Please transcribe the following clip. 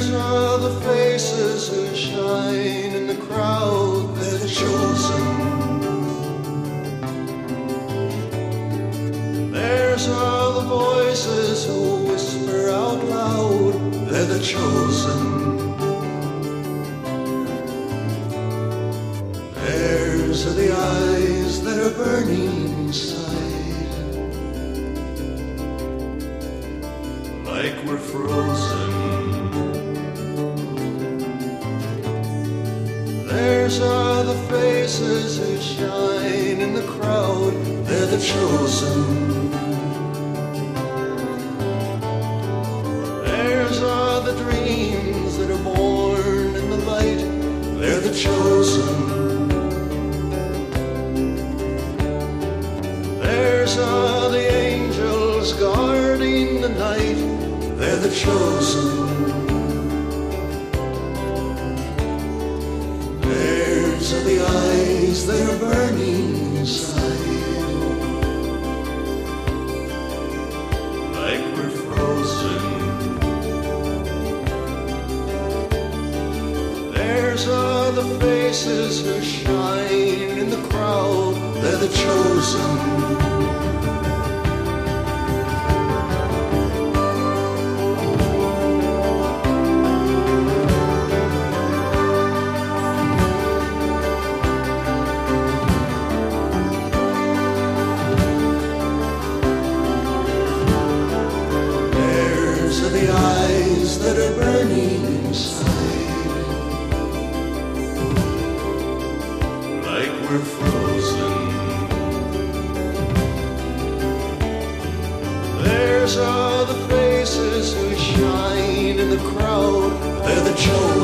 are the faces who shine in the crowd, they're the chosen. Theirs are the voices who whisper out loud, they're the chosen. Theirs are the eyes that are burning inside, like we're frozen. Theirs are the faces who shine in the crowd, they're the chosen. Theirs are the dreams that are born in the light, they're the chosen. Theirs are the angels guarding the night, they're the chosen. Theirs are the eyes that are burning inside, like we're frozen. Theirs are the faces who shine in the crowd, they're the chosen. The eyes that are burning inside, like we're frozen. Theirs are the faces who shine in the crowd, they're the chosen.